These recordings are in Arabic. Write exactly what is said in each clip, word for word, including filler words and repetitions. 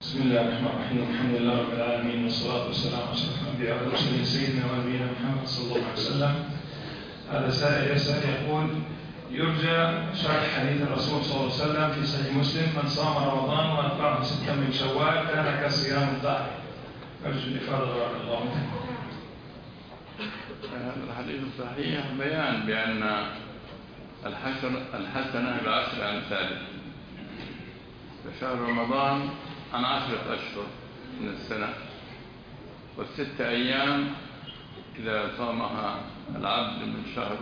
بسم الله الرحمن الرحيم. الحمد لله رب العالمين، والصلاة والسلام على أشرف الأنبياء والمرسلين سيدنا ونبينا محمد صلى الله عليه وسلم. هذا سائل يسأل يقول: يرجى شرح حديث الرسول صلى الله عليه وسلم في صحيح مسلم: من صام رمضان وأتبعه ستا من شوال كان كصيام الدهر. أرجو الإفادة بارك الله فيكم. هذا الحديث صحيح بيان بأن الحسنة الحسنة بعشر أمثالها. فشهر رمضان عن عشرة أشهر من السنة، والست أيام إذا صامها العبد من شهر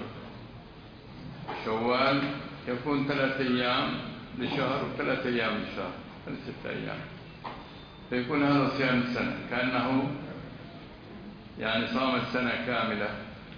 شوال يكون ثلاثة أيام لشهر وثلاثة أيام لشهر، هذه ست أيام، فيكون هذا صيام السنة، كأنه يعني صام السنة كاملة.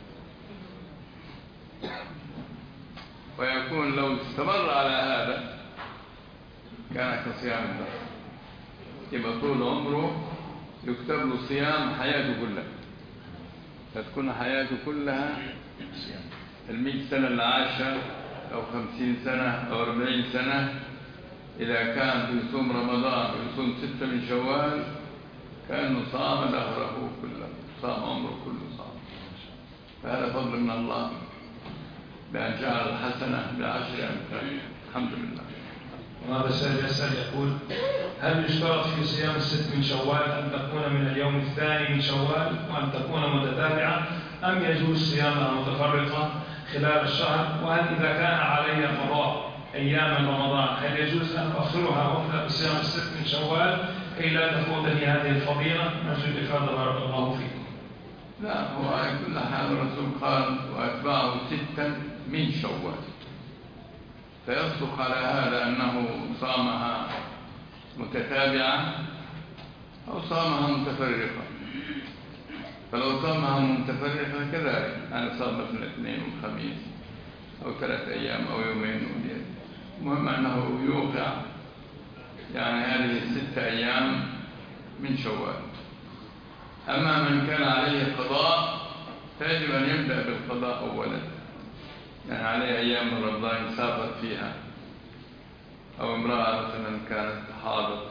ويكون لو استمر على هذا كان كصيام الدهر، يبقى طول عمره يكتب له صيام حياته كلها، فتكون حياته كلها المئة سنة اللي عاشها أو خمسين سنة أو أربعين سنة، إذا كان يصوم رمضان ويصوم ستة من شوال كأنه صام دهره كله، صام عمره كله صام. فهذا فضل من الله بأن جعل الحسنة بعشر أمثالها، الحمد لله. وهذا السائل يسأل يقول: هل يشترط في صيام الست من شوال أن تكون من اليوم الثاني من شوال وأن تكون متتابعة، أم يجوز صيامها متفرقة خلال الشهر؟ وهل إذا كان علي قضاء أيام رمضان هل يجوز أن أؤخرها وأبدأ بصيام الست من شوال كي لا تفوتني هذه الفضيلة؟ نرجو الإفادة بارك الله فيكم. لا، هو على كل حال الرسول قال: وأتبعه ستا من شوال، فيصدق على هذا أنه صامها متتابعة أو صامها متفرقة. فلو صامها متفرقة كذلك، أنا صام مثل الاثنين والخميس أو ثلاثة أيام أو يومين وليلة، المهم أنه يوقع يعني هذه الستة أيام من شوال. أما من كان عليه قضاء فيجب أن يبدأ بالقضاء أولا، يعني عليه أيام من رمضان يسافر فيها، أو امرأة مثلا كانت حاضت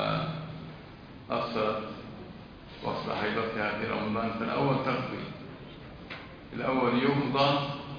وأصرت وصل حيضتها في رمضان، فالأول تقضي، الأول يقضى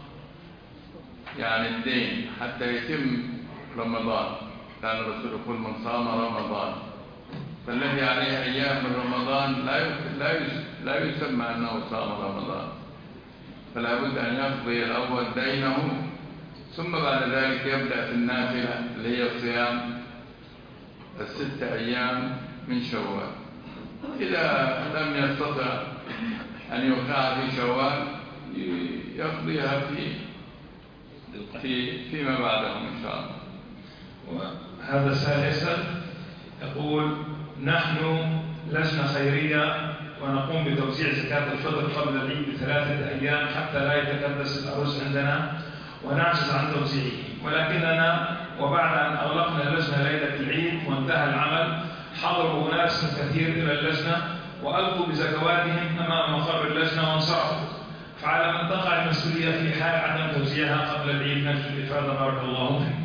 يعني الدين حتى يتم رمضان. كان الرسول يقول: من صام رمضان، فالذي عليه أيام من رمضان لا لا يسمى أنه صام رمضان، فلا بد أن يقضي الأول دينه، ثم بعد ذلك يبدأ في النافلة اللي هي صيام الستة أيام من شوال. إذا لم يستطع أن يوقع في شوال يقضيها في في فيما بعده إن شاء الله. وهذا السائل يسأل يقول: نحن لجنة خيرية ونقوم بتوزيع زكاة الفطر قبل العيد بثلاثة أيام حتى لا يتكدس الأرز عندنا ونعجز عن توزيعه، ولكننا وبعد أن أغلقنا اللجنة ليلة العيد وانتهى العمل حضروا أناس كثير إلى اللجنة وألقوا بزكواتهم أمام مقر اللجنة وانصرفوا، فعلى من تقع المسؤولية في حال عدم توزيعها قبل العيد؟ نرجو الإفادة بارك الله فيكم.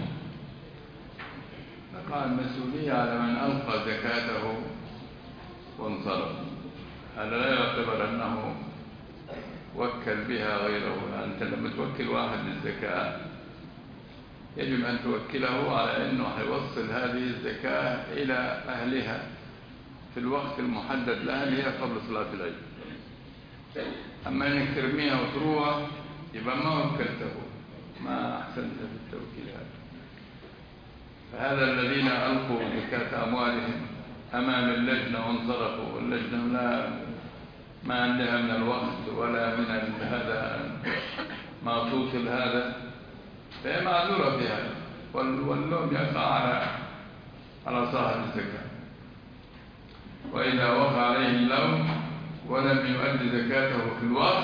تقع المسؤولية على من ألقى زكاته وانصرف، هذا لا يعتبر أنه وكل بها غيره. أنت لما توكل واحد للزكاة يجب أن توكله على أنه حيوصل هذه الزكاة إلى أهلها في الوقت المحدد لها اللي هي قبل صلاة العيد. أما أنك ترميها وتروح يبقى ما وكلته، ما أحسنت في التوكيل هذا. فهذا الذين ألقوا زكاة أموالهم أمام اللجنة وانصرفوا، واللجنة لا ما عندها من الوقت ولا من هذا ما توصل هذا، فهي معذورة في هذا، واللوم يقع على على صاحب الزكاة. وإذا وقع عليه اللوم ولم يؤدي زكاته في الوقت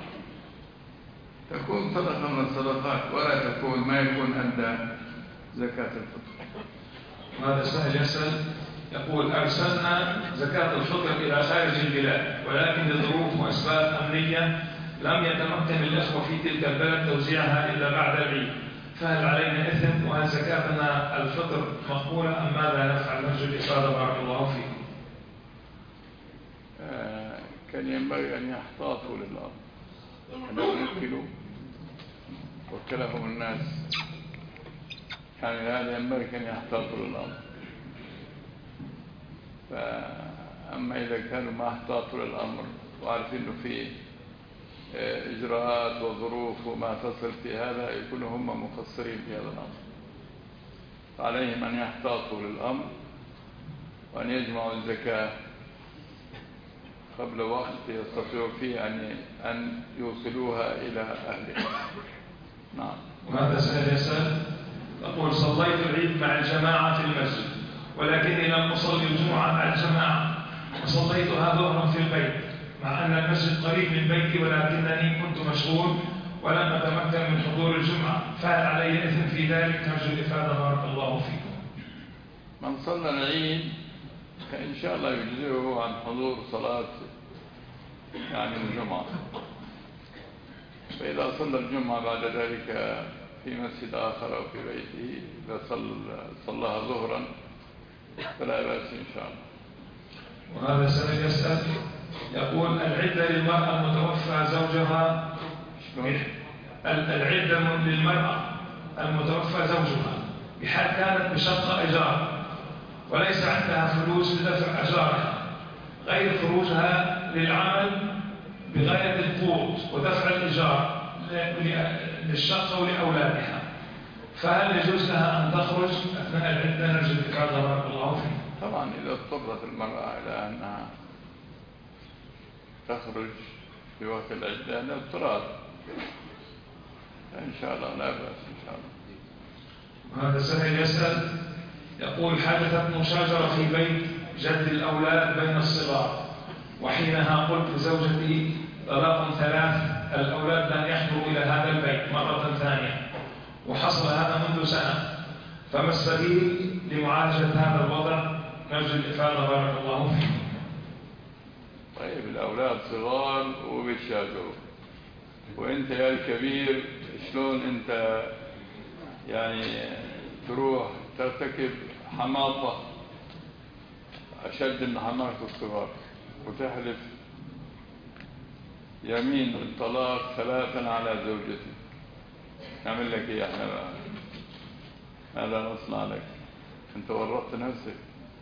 تكون صدقة من الصدقات، ولا تكون ما يكون أدى زكاة الفطر. هذا السائل يسأل يقول: أرسلنا زكاة الفطر إلى خارج البلاد، ولكن لظروف وأسباب أمنية لم يتمكن الأخوة في تلك البلد توزيعها إلا بعد العيد، فهل علينا إثم؟ وهل زكاتنا الفطر مقبولة أم ماذا نفعل؟ نرجو الإفادة بارك الله فيكم. آه كان ينبغي أن يحتاطوا للأرض، أنهم وكلوا وكلهم الناس، يعني هذا ينبغي أن يحتاطوا للأرض. فأما إذا كانوا ما احتاطوا للأمر وعارفين أنه فيه إجراءات وظروف وما تصل في هذا، يكونوا هم مقصرين في هذا الأمر. فعليهم أن يحتاطوا للأمر وأن يجمعوا الزكاة قبل وقت يستطيعوا فيه أن أن يوصلوها إلى أهلها. نعم. وهذا سائل يسأل يقول: صليت العيد مع الجماعة في المسجد، ولكني لم أصلي الجمعة مع الجماعة، وصليتها ظهرا في البيت، مع أن المسجد قريب من بيتي، ولكنني كنت مشغول ولم أتمكن من حضور الجمعة، فهل علي إثم في ذلك؟ نرجو الإفادة بارك الله فيكم. من صلى العيد فإن شاء الله يجزئه عن حضور صلاة يعني الجمعة، فإذا صلى الجمعة بعد ذلك في مسجد آخر أو في بيته إذا صلىها ظهرا فلا بأس إن شاء الله. وهذا سائل يسأل يقول: العدة للمرأة المتوفى زوجها العدة للمرأة المتوفى زوجها بحال كانت بشقة إيجار وليس عندها فلوس لدفع أجارها غير خروجها للعمل بغاية القوت ودفع الإيجار للشقة ولأولادها، فهل يجوز لها أن تخرج أثناء العدة؟ نرجو الإفادة بارك الله فيك. طبعا إذا اضطرت المرأة إلى أنها تخرج في وقت العدة هذا اضطرار، إن شاء الله لا بأس إن شاء الله. وهذا سائل يسأل يقول: حدثت مشاجرة في بيت جد الأولاد بين الصغار، وحينها قلت لزوجتي طلاق ثلاث، الأولاد لن يحضروا إلى هذا البيت مرة ثانية، وحصل هذا منذ سنة، فما السبيل لمعالجة هذا الوضع؟ نرجو الإفادة بارك الله فيكم. طيب الأولاد صغار وبيتشاجروا، وإنت يا الكبير شلون أنت يعني تروح ترتكب حماقة أشد من حماقة الصغار وتحلف يمين الطلاق ثلاثا على زوجتي؟ نعمل لك إيه إحنا بقى؟ ماذا نصنع لك؟ أنت ورطت نفسك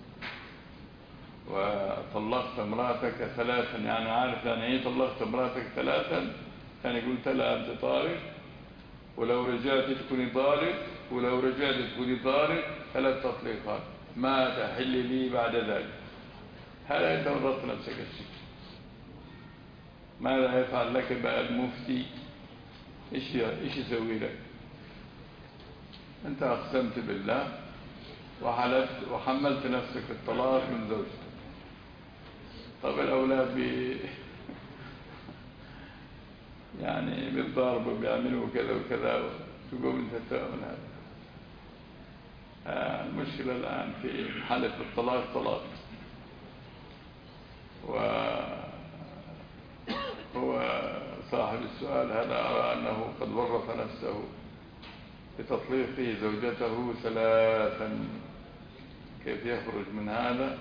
وطلقت امرأتك ثلاثا، يعني عارف يعني ايه طلقت امرأتك ثلاثا؟ يعني قلت لها أنت طالق، ولو رجعت تكوني طالق، ولو رجعت تكوني طالق، ثلاث تطليقات، ما تحل لي بعد ذلك. هذا أنت ورطت نفسك الشيء. ماذا يفعل لك بقى المفتي؟ إيش إيش يسوي لك؟ أنت أقسمت بالله وحلفت وحملت نفسك الطلاق من زوجتك. طب الأولاد بي يعني بالضرب وبيعملوا كذا وكذا، تقوم أنت تؤمن هذا. آه المشكلة الآن في حلف الطلاق طلاق، وهو صاحب السؤال هذا أرى أنه قد ورط نفسه بتطليقه زوجته ثلاثا. كيف يخرج من هذا؟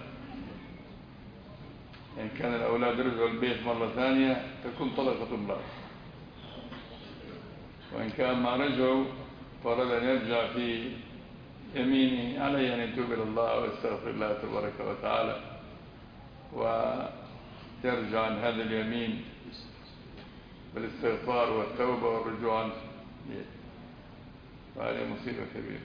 إن كان الأولاد رجعوا البيت مرة ثانية تكون طلقة امرأة، وإن كان ما رجعوا فأراد أن يرجع في يمينه عليه أن يتوب إلى الله ويستغفر الله تبارك وتعالى ويرجع عن هذا اليمين بالاستغفار والتوبة والرجوع عنه، وهذه مصيبة كبيرة.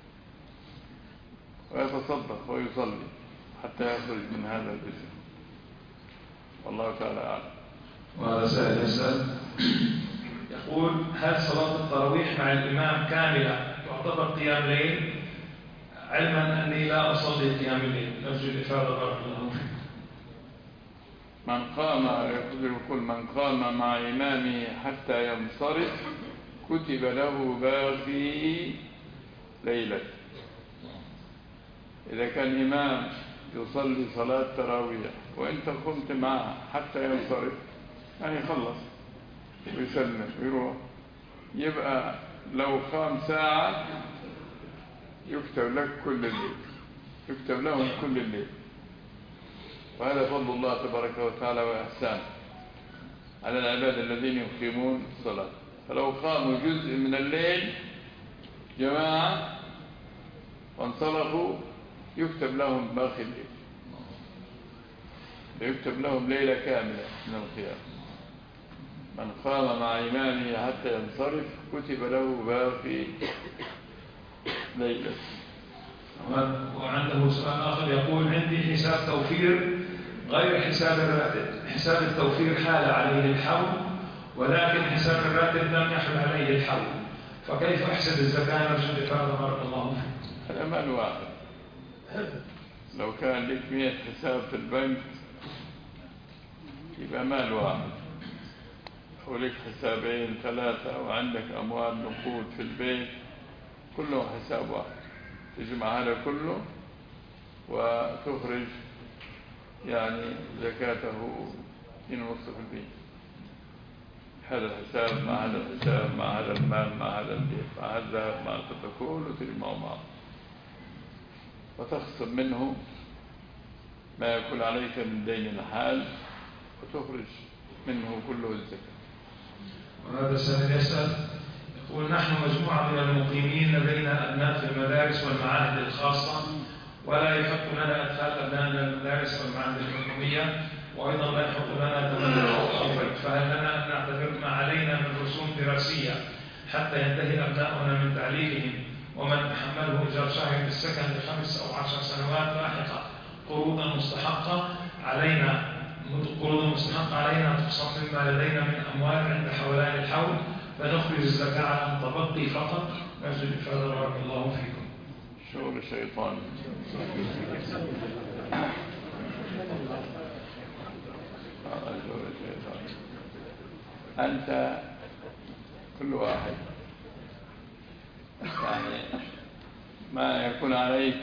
ويتصدق ويصلي حتى يخرج من هذا الاسم، والله تعالى أعلم. وهذا سائل يسأل يقول: هل صلاة التراويح مع الإمام كاملة تعتبر قيام ليل، علما أني لا أصلي قيام الليل؟ نرجو الإفادة بارك الله فيك. من قام يقول من قام مع إمامه حتى ينصرف كتب له باقي ليلة. إذا كان إمام يصلي صلاة تراويح وإنت قمت معه حتى ينصرف، يعني يخلص ويسلم ويروح، يبقى لو قام ساعة يكتب لك كل الليل، يكتب لهم كل الليل. وهذا فضل الله تبارك وتعالى وإحسانه على العباد الذين يقيمون الصلاة. فلو قاموا جزء من الليل جماعة وانصرفوا يكتب لهم باقي الليل، يكتب لهم ليلة كاملة من القيام. من قام مع إمامه حتى ينصرف كتب له باقي ليلة. وعنده سؤال آخر يقول: عندي حساب توفير غير حساب الراتب، حساب التوفير حال عليه الحول ولكن حساب الراتب لم يحل عليه الحول، فكيف أحسب الزكاة؟ نرجو الإفادة بارك الله فيكم. هذا مال واحد. لو كان لك مئة حساب في البنك يبقى مال واحد، ولك حسابين ثلاثة وعندك أموال نقود في البيت كله حساب واحد، تجمع هذا كله وتخرج يعني زكاته من وصف البيت. هذا الحساب مع هذا الحساب مع هذا المال مع هذا البيت مع هذا الذهب مع التدخل وتجمعه معه، وتخصم منه ما يكون عليك من دين الحال وتخرج منه كله الزكاة. وهذا السائل يسأل يقول: نحن مجموعة من المقيمين لدينا أبناء في المدارس والمعاهد الخاصة، ولا يحق لنا إدخال أبنائنا المدارس والمعاهد الحكومية، وأيضا لا يحق لنا تملك الأرض، فهل لنا أن نعتبر ما علينا من رسوم دراسية حتى ينتهي أبناؤنا من تعليمهم، ومن تحمله إيجار شهري بالسكن لخمس أو عشر سنوات لاحقة قروضا مستحقة علينا قروضا مستحقة علينا تقسم مما لدينا من أموال عند حولان الحول، فنخرج الزكاة على المتبقي فقط؟ نرجو الإفادة بارك الله فيكم. شغل الشيطان. أنت كل واحد يعني ما يكون عليك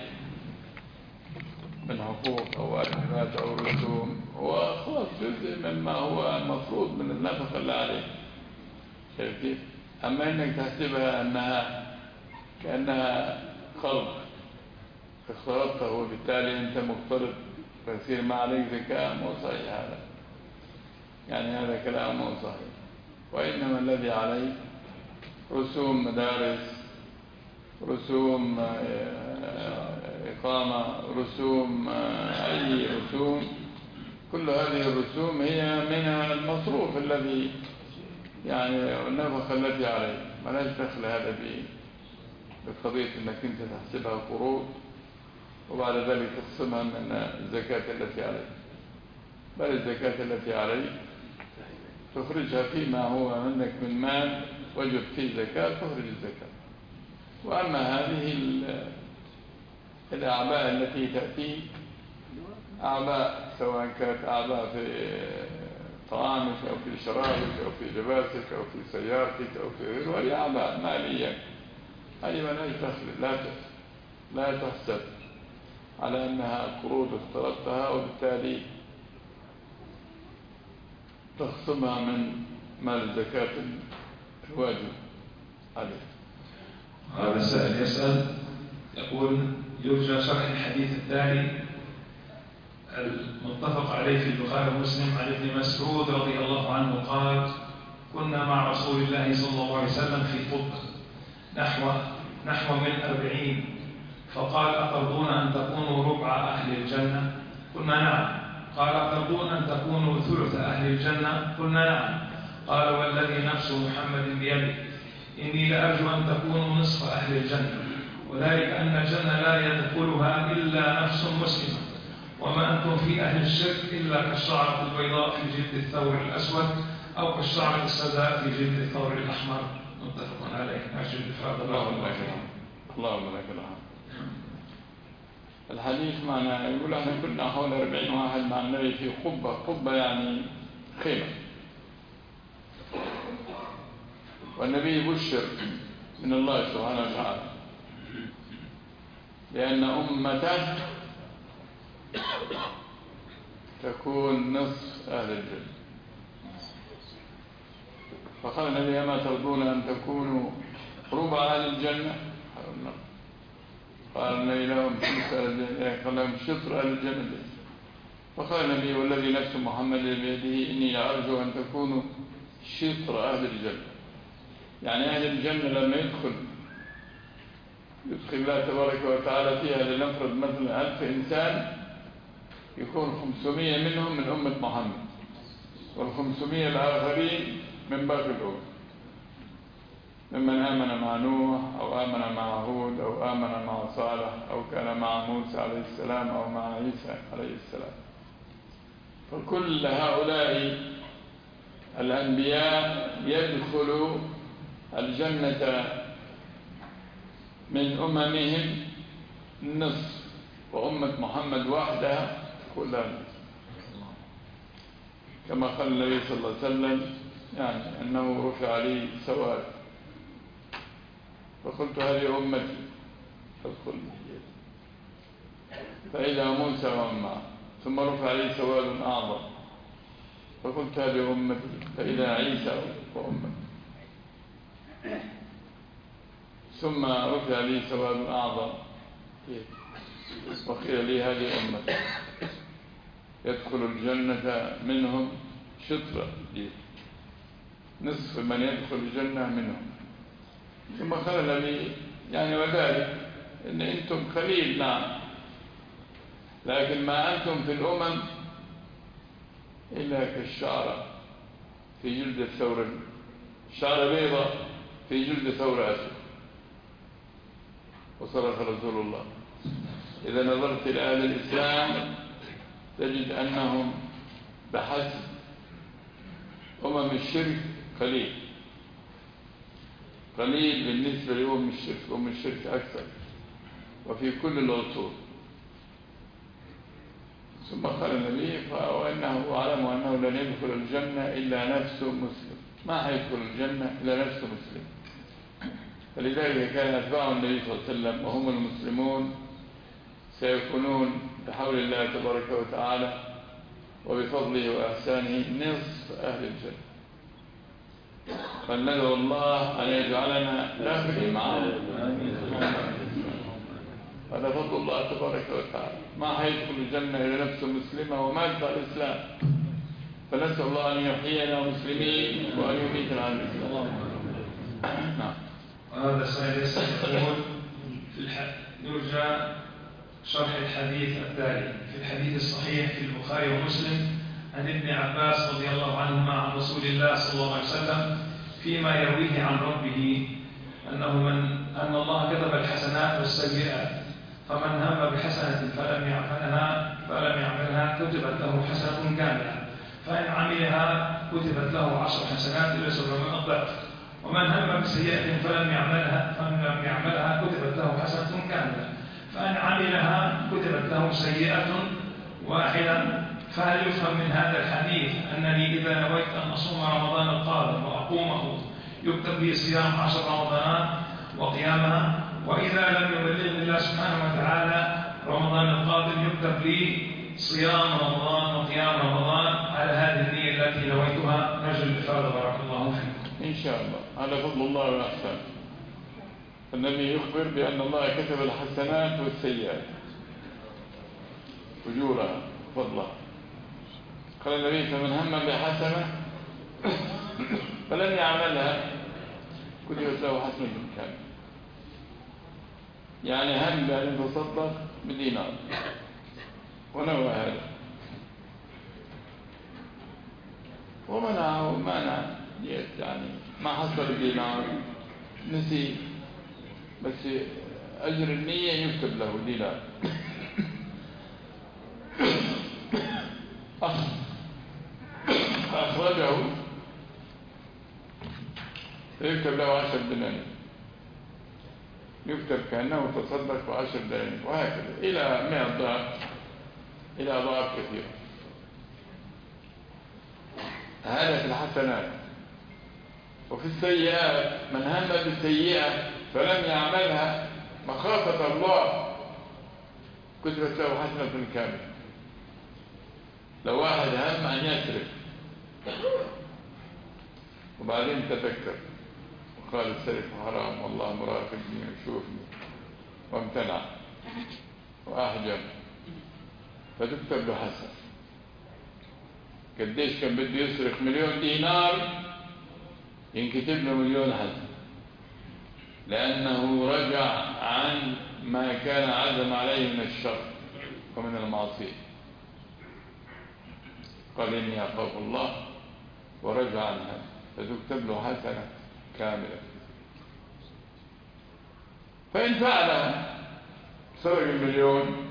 من حقوق أو واجبات أو رسوم هو خلاص جزء مما هو المفروض من النفقة اللي عليك، شايف كيف؟ أما إنك تحسبها أنها كأنها قرض اقترضته وبالتالي أنت مقترض فيصير ما عليك زكاة، مو صحيح هذا، يعني هذا كلام مو صحيح. وإنما الذي عليك رسوم مدارس، رسوم إقامة، رسوم أي رسوم، كل هذه الرسوم هي من المصروف الذي يعني النفقة التي عليك، ما لاش دخل هذا بقضية أنك أنت تحسبها قروض وبعد ذلك تقسمها من الزكاة التي عليك، بل الزكاة التي عليك تخرجها فيما هو عندك من مال وجب فيه زكاة تخرج الزكاة. وأما هذه الأعباء التي تأتي أعباء سواء كانت أعباء في طعامك أو في شرابك أو في لباسك أو في سيارتك أو في غيره، وهي أعباء مالية، هذه ما لهاش دخل، لا لا تحسب على أنها قروض افترضتها وبالتالي تخصمها من مال الزكاة الواجب عليه. هذا السائل يسأل يقول: يرجى شرح الحديث التالي المتفق عليه في البخاري ومسلم عن ابن مسعود رضي الله عنه قال: كنا مع رسول الله صلى الله عليه وسلم في قبة نحو نحو من أربعين، فقال: أترضون أن تكونوا ربع أهل الجنة؟ قلنا نعم. قال: أترضون أن تكونوا ثلث أهل الجنة؟ قلنا نعم. قال: والذي نفس محمد بيده إني لأرجو أن تكونوا نصف أهل الجنة، وذلك أن الجنة لا يدخلها إلا نفس مسلمة، وما أنتم في أهل الشرك إلا كالشعرة البيضاء في جلد الثور الأسود أو كالشعرة السوداء في جلد الثور الأحمر. متفق عليه. أرجو الإفادة. اللهم لك اللهم لك الحمد. الحديث معنا يقول احنا كنا حول أربعين واحد مع النبي في قبة، قبة يعني خيمة، والنبي يبشر من الله سبحانه وتعالى لأن أمته تكون نصف أهل الجنة. فقال النبي: أما ترضون أن تكونوا ربع أهل الجنة قال النبي لهم شطر أهل الجنة، قال لهم شطر أهل الجنة. فقال النبي والذي نفس محمد بيده إني لأرجو أن تكونوا شطر أهل الجنة. يعني أهل الجنة لما يدخل يدخل الله تبارك وتعالى فيها، لنفرض مثلا ألف إنسان، يكون خمسمائة منهم من أمة محمد، والخمسمائة الآخرين من باقي الأمم، ممن آمن مع نوح أو آمن مع هود أو آمن مع صالح أو كان مع موسى عليه السلام أو مع عيسى عليه السلام. فكل هؤلاء الأنبياء يدخلوا الجنة من أممهم نصف، وأمة محمد وحدها كلها نصف، كما قال النبي صلى الله عليه وسلم يعني أنه رفع لي سواد فقلت هذه أمتي فادخلني، فإذا موسى ومن معه، ثم رفع لي سواد أعظم فقلت هذه أمتي، فإذا عيسى وأمتي، ثم رفع لي سواد أعظم وقيل لي هذه أمتي. يدخل الجنة منهم شطرة، نصف من يدخل الجنة منهم. ثم قال النبي يعني وذلك إن أنتم قليل نعم، لكن ما أنتم في الأمم إلا كالشعرة في جلد الثور، شعرة بيضاء في جلد ثور أسود. وصدق رسول الله. إذا نظرت إلى أهل الإسلام تجد أنهم بحسب أمم الشرك قليل قليل بالنسبة لأم الشرك. أم الشرك أكثر وفي كل العصور. ثم قال النبي وأنه أعلم أنه لن يدخل الجنة إلا نفس مسلم، ما حيدخل الجنة إلا نفس مسلم. فلذلك كان أتباع النبي صلى الله عليه وسلم وهم المسلمون سيكونون بحول الله تبارك وتعالى وبفضله وإحسانه نصف أهل الجنة. فلندعو الله أن يجعلنا نخدم معه، هذا فضل الله تبارك وتعالى. ما حيدخل الجنة إلى نفس مسلمة ومات على الإسلام، فنسأل الله أن يحيينا مسلمين وأن يميتنا على الإسلام. نعم. وهذا السائل يقول في الح... يرجى شرح الحديث التالي. في الحديث الصحيح في البخاري ومسلم عن ابن عباس رضي الله عنهما عن رسول الله صلى الله عليه وسلم فيما يرويه عن ربه أنه من أن الله كتب الحسنات والسيئات، فمن هم بحسنة فلم يعملها فلم يعملها كتبت له حسنة كاملة، فإن عملها كتبت له عشر حسنات إلى سبعمائة ضعف، ومن هم بسيئة فلم يعملها فلم يعملها كتبت له حسنة كاملة، فإن عملها كتبت له سيئة واحدة. فهل يفهم من هذا الحديث أنني إذا نويت أن أصوم رمضان القادم وأقومه يكتب لي صيام عشر رمضانات وقيامها، وإذا لم يبلغني الله سبحانه وتعالى رمضان القادم يكتب لي صيام رمضان وقيام رمضان على هذه النية التي نويتها؟ نرجو الإفادة بارك الله فيكم. إن شاء الله، هذا فضل الله وإحسانه. النبي يخبر بأن الله كتب الحسنات والسيئات أجورها فضلها. قال النبي فمن هم بحسنة فلن يعملها كتبت له حسنة كاملة. يعني هم بأن يتصدق بدينار ونوى هذا ومنعه مانع يعني ما حصل دينار نسي، بس أجر النية يكتب له دينار. أخرجه يكتب له عشر دنانير، يكتب كأنه تصدق بعشر دنانير، وهكذا إلى مئة ضعف، إلى أضعاف كثيرة. هذا في الحسنات. وفي السيئات من هم بالسيئة فلم يعملها مخافة الله كتبت له حسنة كاملة. لو واحد هم أن يسرق وبعدين تفكر وقال السرقة حرام والله مراقبني ويشوفني وامتنع وأحجم، فتكتب له حسنة. قديش كان بده يسرق مليون دينار ينكتب له مليون حسنة، لأنه رجع عن ما كان عزم عليه من الشر ومن المعصية. قال إني أخاف الله ورجع عنها، فتكتب له حسنة كاملة. فإن فعلها سرق المليون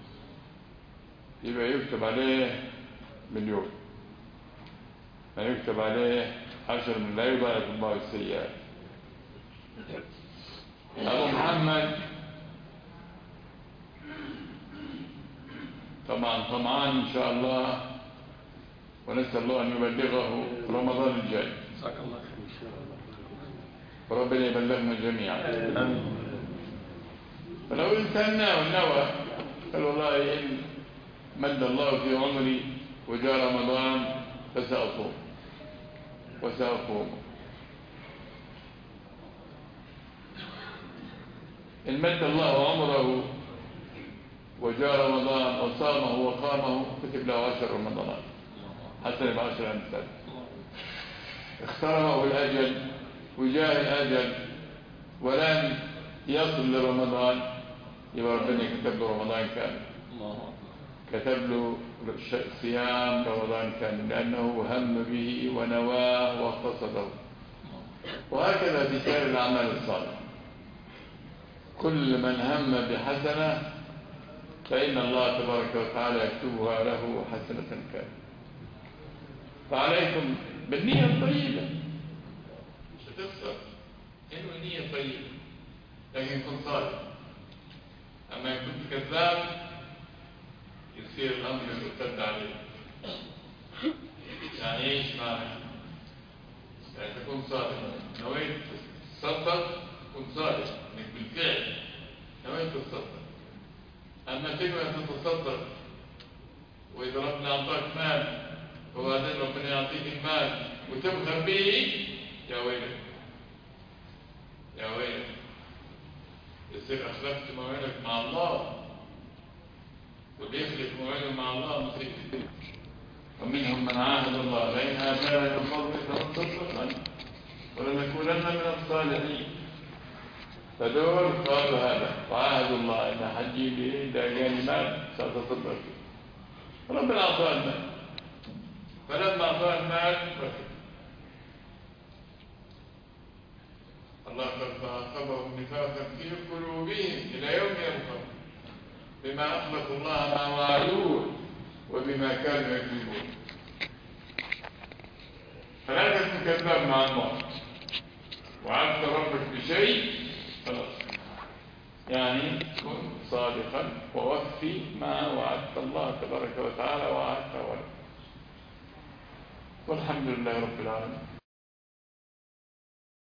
يبقى يكتب عليه مليون، ما يكتب عليه عشر من لا يضاعف الله السيئات. أبو محمد طبعا طمعان إن شاء الله، ونسأل الله أن يبلغه رمضان الجاي. جزاك الله خير. وربنا يبلغنا جميعا. آمين. فلو انتهنا ونوى قال والله إن مد الله في عمري وجاء رمضان فسأصوم وسأقوم. إن مد الله عمره وجاء رمضان وصامه وقامه كتب له عشر رمضانات حسن بعشر أمثال. اخترمه الأجل وجاء الأجل ولم يصل لرمضان يبقى ربنا كتب له رمضان كامل، كتب له صيام رمضان كامل لأنه هم به ونواه واقتصده. وهكذا في سائر الأعمال الصالحة، كل من هم بحسنة فإن الله تبارك وتعالى يكتبها له حسنة كاملة. فعليكم بالنية الطيبة، مش هتخسر إنه النية طيبة لكن كن صادق. أما كنت كذاب يصير الأمر يرتد عليه. يعني إيش معنى؟ يعني تكون صادق، نويت تصدق كن صادق إنك بالفعل نويت تصدق. أما تنوي تتصدق وإذا ربنا أعطاك مال وبعدين ربنا يعطيك المال وتبخل به، يا ويلك يا ويلك، يصير أخلفت موعدك مع الله، واللي يخلف موعده مع الله مصيبة. ومنهم من عاهد الله لئن آتانا من فضله لنصدقن ولنكونن من الصالحين. فدول قالوا هذا وعاهدوا الله إن حجي به إذا جاني مال سأتصدق فيه، ربنا أعطاه المال، فلما أعطاه المال رفض الله قد فأخذهم نفاقا في قلوبهم إلى يوم يلقون بما أخلقوا الله ما وعدوه وبما كانوا يكذبون. فلا تكن كذاب مع الله. وعدت ربك بشيء خلاص، يعني كن صادقا ووفي ما وعدت الله تبارك وتعالى وعدته ولك. والحمد لله رب العالمين.